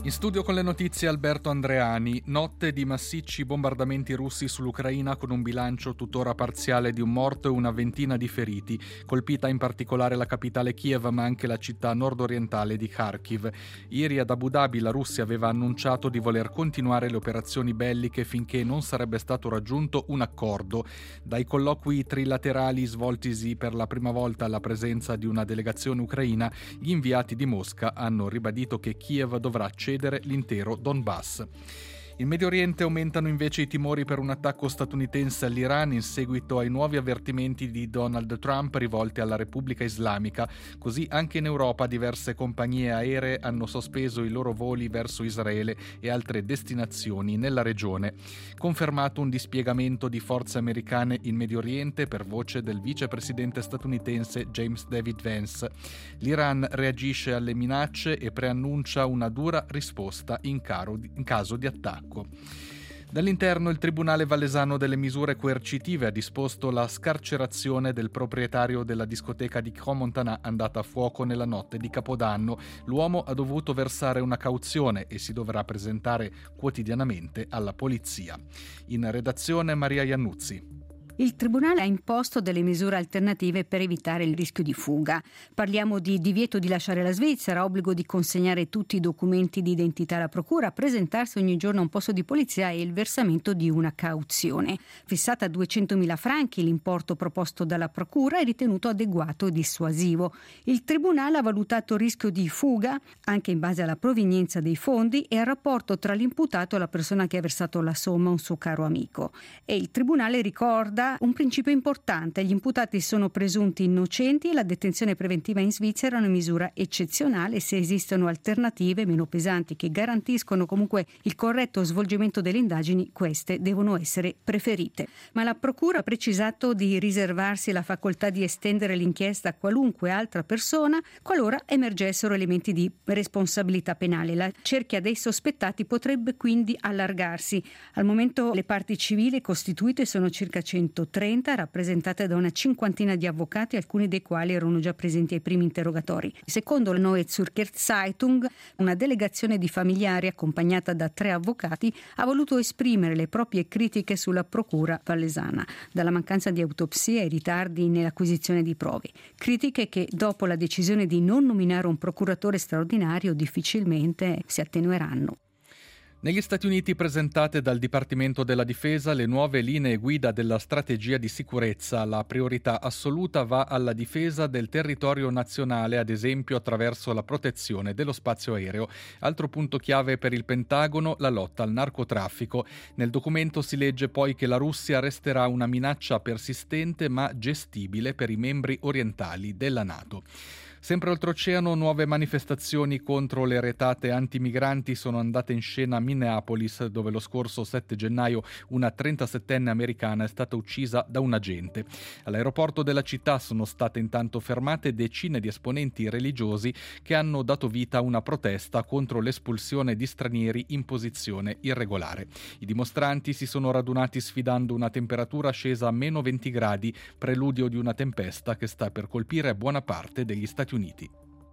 In studio con le notizie Alberto Andreani. Notte di massicci bombardamenti russi sull'Ucraina con un bilancio tuttora parziale di un morto e una ventina di feriti. Colpita in particolare la capitale Kiev, ma anche la città nord-orientale di Kharkiv. Ieri ad Abu Dhabi la Russia aveva annunciato di voler continuare le operazioni belliche finché non sarebbe stato raggiunto un accordo. Dai colloqui trilaterali svoltisi per la prima volta alla presenza di una delegazione ucraina, gli inviati di Mosca hanno ribadito che Kiev dovrà cedere l'intero Donbass. In Medio Oriente aumentano invece i timori per un attacco statunitense all'Iran in seguito ai nuovi avvertimenti di Donald Trump rivolti alla Repubblica Islamica. Così anche in Europa diverse compagnie aeree hanno sospeso i loro voli verso Israele e altre destinazioni nella regione. Confermato un dispiegamento di forze americane in Medio Oriente per voce del vicepresidente statunitense James David Vance. L'Iran reagisce alle minacce e preannuncia una dura risposta in caso di attacco. Dall'interno il Tribunale Valesano delle misure coercitive ha disposto la scarcerazione del proprietario della discoteca di Crans-Montana andata a fuoco nella notte di Capodanno. L'uomo ha dovuto versare una cauzione e si dovrà presentare quotidianamente alla polizia. In redazione Maria Iannuzzi. Il Tribunale ha imposto delle misure alternative per evitare il rischio di fuga. Parliamo di divieto di lasciare la Svizzera, obbligo di consegnare tutti i documenti di identità alla procura, presentarsi ogni giorno a un posto di polizia e il versamento di una cauzione. Fissata a 200.000 franchi, l'importo proposto dalla procura è ritenuto adeguato e dissuasivo. Il Tribunale ha valutato il rischio di fuga anche in base alla provenienza dei fondi e al rapporto tra l'imputato e la persona che ha versato la somma, un suo caro amico. E il Tribunale ricorda un principio importante: gli imputati sono presunti innocenti e la detenzione preventiva in Svizzera è una misura eccezionale. Se esistono alternative meno pesanti che garantiscono comunque il corretto svolgimento delle indagini, queste devono essere preferite. Ma la procura ha precisato di riservarsi la facoltà di estendere l'inchiesta a qualunque altra persona qualora emergessero elementi di responsabilità penale. La cerchia dei sospettati potrebbe quindi allargarsi. Al momento le parti civili costituite sono circa 130, rappresentate da una cinquantina di avvocati, alcuni dei quali erano già presenti ai primi interrogatori. Secondo la Neue Zürcher Zeitung, una delegazione di familiari accompagnata da 3 avvocati ha voluto esprimere le proprie critiche sulla procura valesana, dalla mancanza di autopsie ai ritardi nell'acquisizione di prove. Critiche che, dopo la decisione di non nominare un procuratore straordinario, difficilmente si attenueranno. Negli Stati Uniti presentate dal Dipartimento della Difesa le nuove linee guida della strategia di sicurezza. La priorità assoluta va alla difesa del territorio nazionale, ad esempio attraverso la protezione dello spazio aereo. Altro punto chiave per il Pentagono, la lotta al narcotraffico. Nel documento si legge poi che la Russia resterà una minaccia persistente ma gestibile per i membri orientali della NATO. Sempre oltreoceano, nuove manifestazioni contro le retate antimigranti sono andate in scena a Minneapolis, dove lo scorso 7 gennaio una 37enne americana è stata uccisa da un agente. All'aeroporto della città sono state intanto fermate decine di esponenti religiosi che hanno dato vita a una protesta contro l'espulsione di stranieri in posizione irregolare. I dimostranti si sono radunati sfidando una temperatura scesa a meno 20 gradi, preludio di una tempesta che sta per colpire buona parte degli Stati Uniti.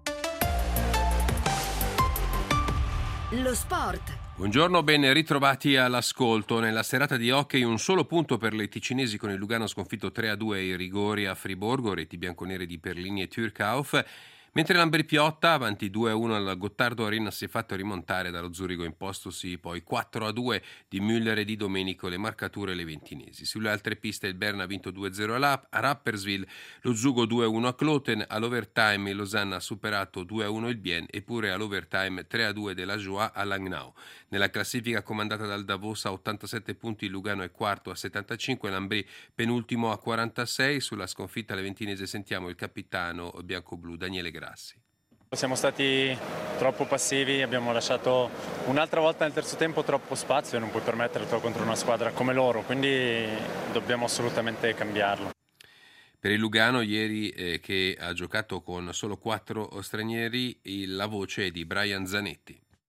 Lo sport. Buongiorno, ben ritrovati all'ascolto. Nella serata di hockey un solo punto per le ticinesi con il Lugano sconfitto 3-2 ai rigori a Friburgo, reti bianconere di Perlini e Türkauf. Mentre l'Ambri Piotta, avanti 2-1 al Gottardo Arena, si è fatto rimontare dallo Zurigo impostosi poi 4-2 di Müller e di Domenico, le marcature leventinesi. Sulle altre piste il Berna ha vinto 2-0 a Rapperswil, lo Zugo 2-1 a Kloten, all'overtime il Losanna ha superato 2-1 il Bien e pure all'overtime 3-2 della Joie a Langnau. Nella classifica comandata dal Davos a 87 punti, il Lugano è quarto a 75, l'Ambri penultimo a 46. Sulla sconfitta leventinese sentiamo il capitano bianco-blu Daniele Grassi. Siamo stati troppo passivi, abbiamo lasciato un'altra volta nel terzo tempo troppo spazio e non puoi permetterlo contro una squadra come loro, quindi dobbiamo assolutamente cambiarlo. Per il Lugano ieri che ha giocato con solo 4 stranieri, la voce è di Brian Zanetti.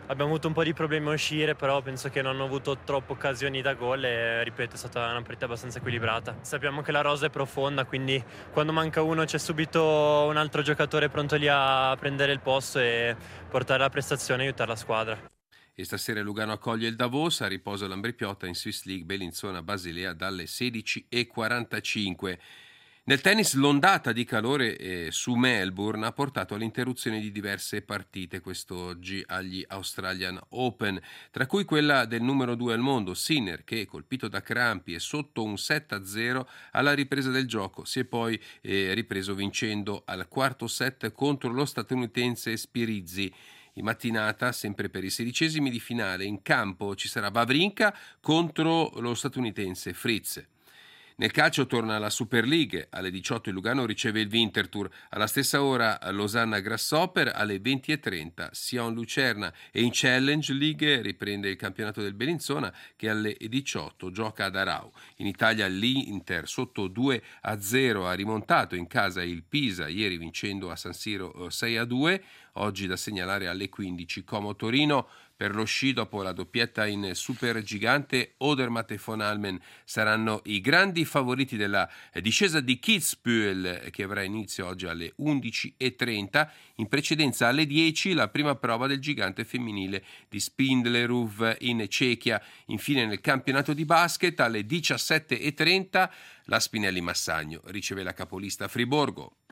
Abbiamo avuto un po' di problemi a uscire, però penso che non hanno avuto troppe occasioni da gol e, ripeto, è stata una partita abbastanza equilibrata. Sappiamo che la rosa è profonda, quindi quando manca uno c'è subito un altro giocatore pronto lì a prendere il posto e portare la prestazione e aiutare la squadra. E stasera Lugano accoglie il Davos, a riposo l'Ambrì-Piotta in Swiss League Bellinzona-Basilea dalle 16:45. Nel tennis l'ondata di calore su Melbourne ha portato all'interruzione di diverse partite quest'oggi agli Australian Open, tra cui quella del numero 2 al mondo, Sinner, che colpito da crampi e sotto un 7-0 alla ripresa del gioco si è poi ripreso vincendo al quarto set contro lo statunitense Spirizzi. In mattinata, sempre per i 16esimi di finale, in campo ci sarà Wawrinka contro lo statunitense Fritz. Nel calcio torna la Super League, alle 18 il Lugano riceve il Winterthur, alla stessa ora Losanna Grasshopper, alle 20:30 Sion Lucerna e in Challenge League riprende il campionato del Bellinzona che alle 18 gioca ad Arau. In Italia l'Inter sotto 2-0 ha rimontato in casa il Pisa, ieri vincendo a San Siro 6-2, oggi da segnalare alle 15 Como Torino. Per lo sci, dopo la doppietta in Supergigante, Odermatt e von Almen saranno i grandi favoriti della discesa di Kitzbühel, che avrà inizio oggi alle 11:30. In precedenza alle 10 la prima prova del gigante femminile di Spindlerów in Cechia. Infine nel campionato di basket alle 17:30 la Spinelli Massagno riceve la capolista Friburgo.